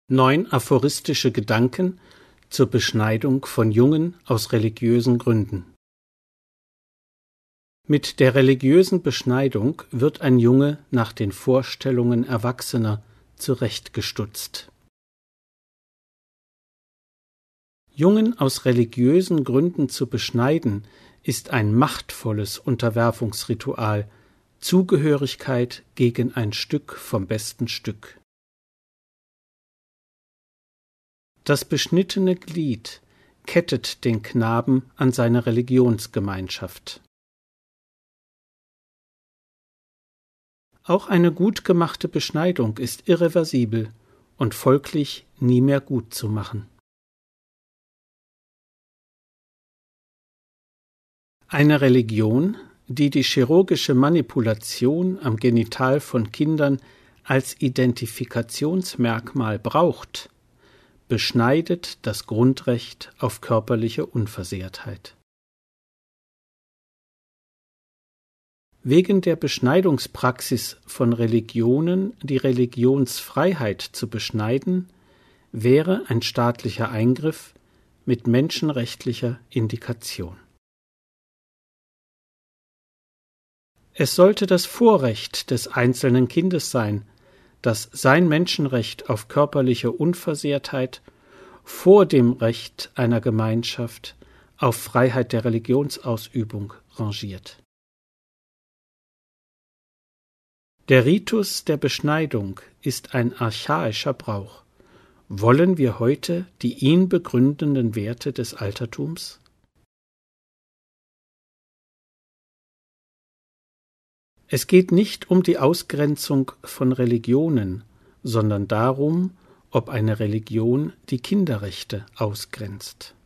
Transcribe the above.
9 aphoristische Gedanken zur Beschneidung von Jungen aus religiösen Gründen. Mit der religiösen Beschneidung wird ein Junge nach den Vorstellungen Erwachsener zurechtgestutzt. Jungen aus religiösen Gründen zu beschneiden, ist ein machtvolles Unterwerfungsritual, Zugehörigkeit gegen ein Stück vom besten Stück. Das beschnittene Glied kettet den Knaben an seine Religionsgemeinschaft. Auch eine gut gemachte Beschneidung ist irreversibel und folglich nie mehr gut zu machen. Eine Religion, die die chirurgische Manipulation am Genital von Kindern als Identifikationsmerkmal braucht, beschneidet das Grundrecht auf körperliche Unversehrtheit. Wegen der Beschneidungspraxis von Religionen die Religionsfreiheit zu beschneiden, wäre ein staatlicher Eingriff mit menschenrechtlicher Indikation. Es sollte das Vorrecht des einzelnen Kindes sein, dass sein Menschenrecht auf körperliche Unversehrtheit vor dem Recht einer Gemeinschaft auf Freiheit der Religionsausübung rangiert. Der Ritus der Beschneidung ist ein archaischer Brauch. Wollen wir heute die ihn begründenden Werte des Altertums? Es geht nicht um die Ausgrenzung von Religionen, sondern darum, ob eine Religion die Kinderrechte ausgrenzt.